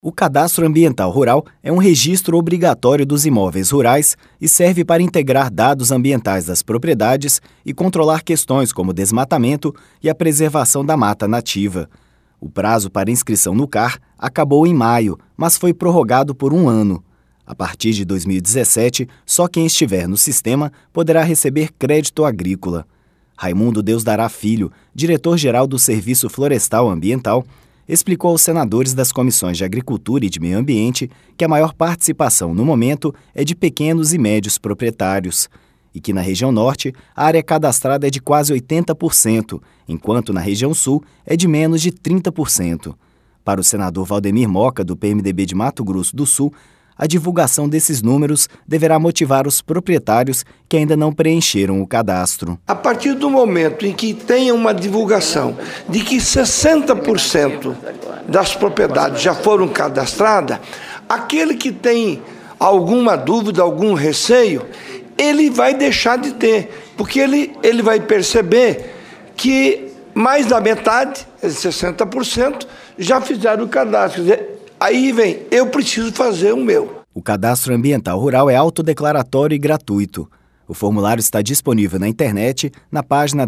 O Cadastro Ambiental Rural é um registro obrigatório dos imóveis rurais e serve para integrar dados ambientais das propriedades e controlar questões como desmatamento e a preservação da mata nativa. O prazo para inscrição no CAR acabou em maio, mas foi prorrogado por um ano. A partir de 2017, só quem estiver no sistema poderá receber crédito agrícola. Raimundo Deusdará Filho, diretor-geral do Serviço Florestal Ambiental, explicou aos senadores das comissões de Agricultura e de Meio Ambiente que a maior participação no momento é de pequenos e médios proprietários e que na região norte a área cadastrada é de quase 80%, enquanto na região sul é de menos de 30%. Para o senador Valdemir Moca, do PMDB de Mato Grosso do Sul, a divulgação desses números deverá motivar os proprietários que ainda não preencheram o cadastro. A partir do momento em que tenha uma divulgação de que 60% das propriedades já foram cadastradas, aquele que tem alguma dúvida, algum receio, ele vai deixar de ter, porque ele vai perceber que mais da metade, 60%, já fizeram o cadastro. Quer dizer, aí vem, eu preciso fazer o meu. O Cadastro Ambiental Rural é autodeclaratório e gratuito. O formulário está disponível na internet, na página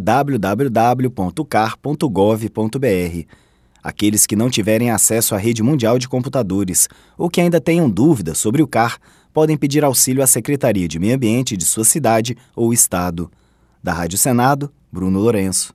www.car.gov.br. Aqueles que não tiverem acesso à rede mundial de computadores ou que ainda tenham dúvidas sobre o CAR podem pedir auxílio à Secretaria de Meio Ambiente de sua cidade ou estado. Da Rádio Senado, Bruno Lourenço.